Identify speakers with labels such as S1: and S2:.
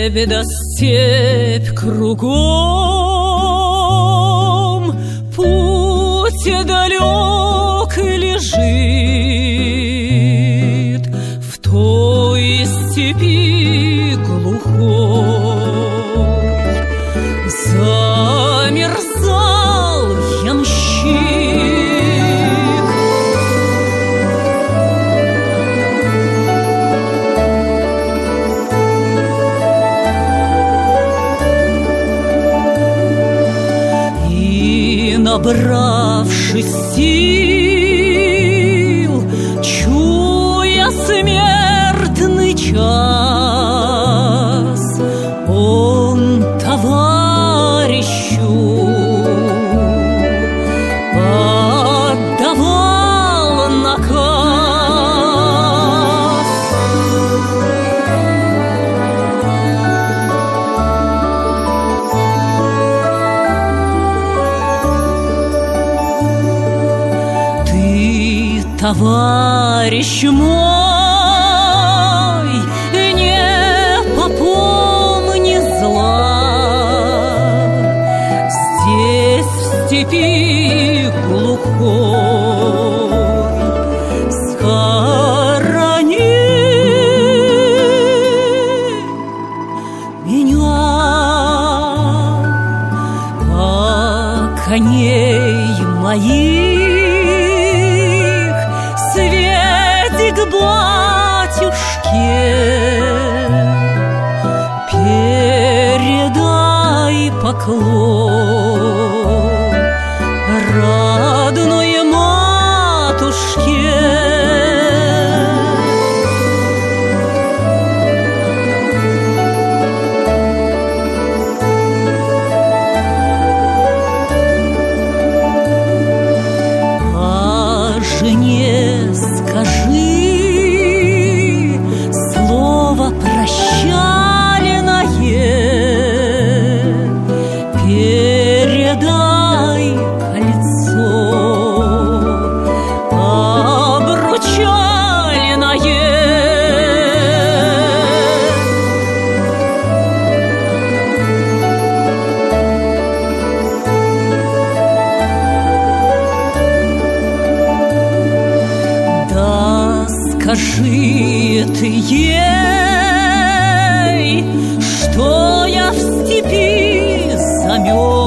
S1: степь да степь кругом, путь далек лежит в той степи глухой. Замерзал ямщик, и, набравшись сил, чуя смертный час, он товарищу отдавал наказ. Ты, товарищ мой, не попомни зла. Здесь, в степи глухой, схорони меня, а коней моих сведи к батюшке, передай поклон родной матушке. А жене скажи слово прощальное, передай кольцо обручальное. Да скажи ты ей, что я в степи замерз,